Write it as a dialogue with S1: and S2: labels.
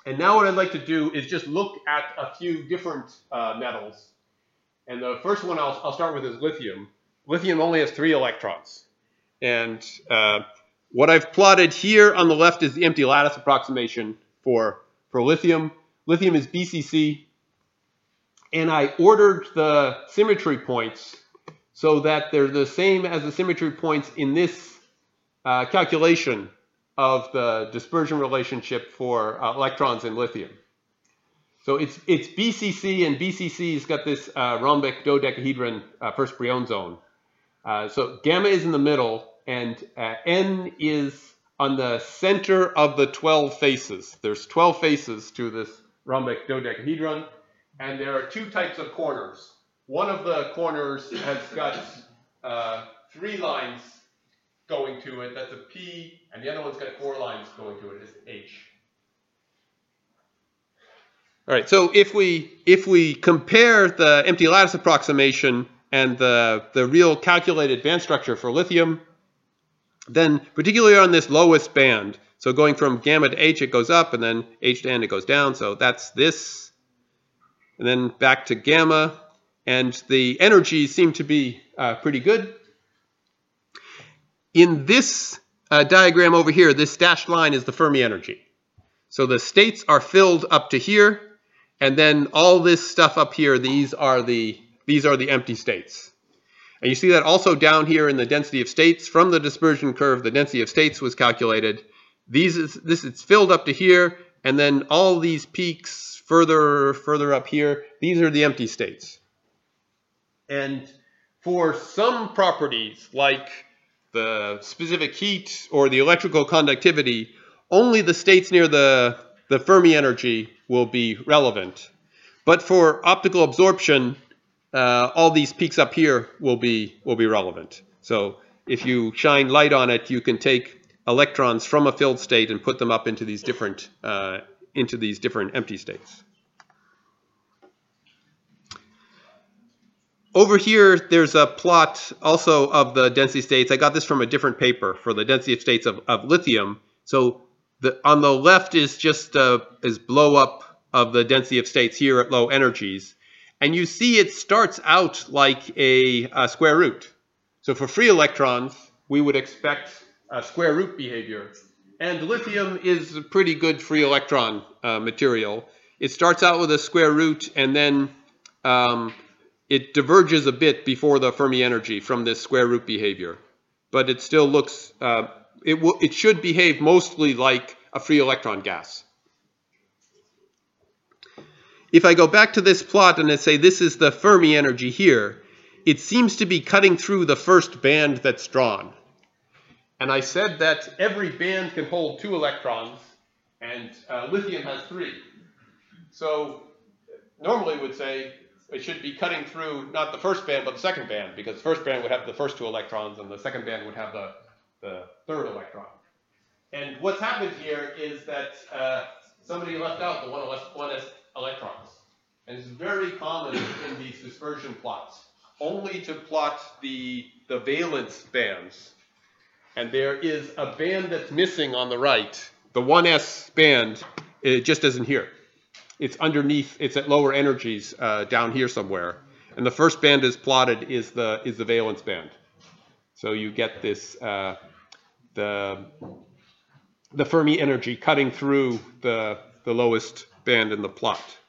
S1: And now what I'd like to do is just look at a few different metals. And the first one I'll start with is lithium. Lithium only has 3 electrons. And what I've plotted here on the left is the empty lattice approximation for lithium. Lithium is BCC. And I ordered the symmetry points so that they're the same as the symmetry points in this calculation of the dispersion relationship for electrons in lithium. So it's BCC, and BCC's got this rhombic dodecahedron first Brion zone. So gamma is in the middle, and N is on the center of the 12 faces. There's 12 faces to this rhombic dodecahedron, and there are 2 types of corners. One of the corners has got 3 lines going to it, that's a P, and the other one's got 4 lines going to it, it's H. All right, so if we compare the empty lattice approximation and the real calculated band structure for lithium, then particularly on this lowest band, so going from gamma to H it goes up, and then H to N it goes down, so that's this, and then back to gamma, and the energies seem to be pretty good. In this diagram over here, this dashed line is the Fermi energy. So the states are filled up to here, and then all this stuff up here, these are the empty states. And you see that also down here in the density of states. From the dispersion curve, the density of states was calculated. It's filled up to here, and then all these peaks further up here, these are the empty states. And for some properties, like the specific heat or the electrical conductivity, only the states near the Fermi energy will be relevant. But for optical absorption, all these peaks up here will be relevant. So if you shine light on it, you can take electrons from a filled state and put them up into these different empty states. Over here, there's a plot also of the density states. I got this from a different paper for the density of states of lithium. So on the left is just is blow up of the density of states here at low energies. And you see it starts out like a square root. So for free electrons, we would expect a square root behavior. And lithium is a pretty good free electron material. It starts out with a square root, and then it diverges a bit before the Fermi energy from this square root behavior. But it still looks, it should behave mostly like a free electron gas. If I go back to this plot and I say this is the Fermi energy here, it seems to be cutting through the first band that's drawn. And I said that every band can hold 2 electrons, and lithium has 3. So normally we'd say it should be cutting through not the first band, but the second band, because the first band would have the first 2 electrons, and the second band would have the third electron. And what's happened here is that somebody left out the 1s electrons. And it's very common in these dispersion plots only to plot the valence bands. And there is a band that's missing on the right. The 1s band, it just isn't here. It's underneath, it's at lower energies down here somewhere. And the first band is plotted is the valence band. So you get this, the Fermi energy cutting through the lowest band in the plot.